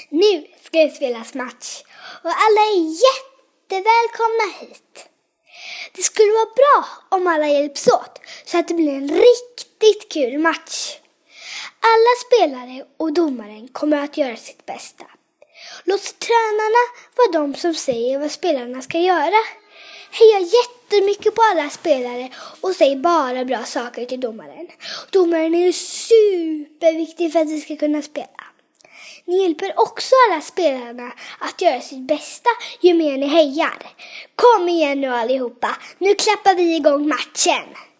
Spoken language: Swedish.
Nu ska det spelas match och alla är jättevälkomna hit. Det skulle vara bra om alla hjälps åt så att det blir en riktigt kul match. Alla spelare och domaren kommer att göra sitt bästa. Låt tränarna vara de som säger vad spelarna ska göra. Heja jättemycket på alla spelare och säg bara bra saker till domaren. Domaren är superviktig för att vi ska kunna spela. Ni hjälper också alla spelarna att göra sitt bästa ju mer ni hejar. Kom igen nu allihopa, nu klappar vi igång matchen!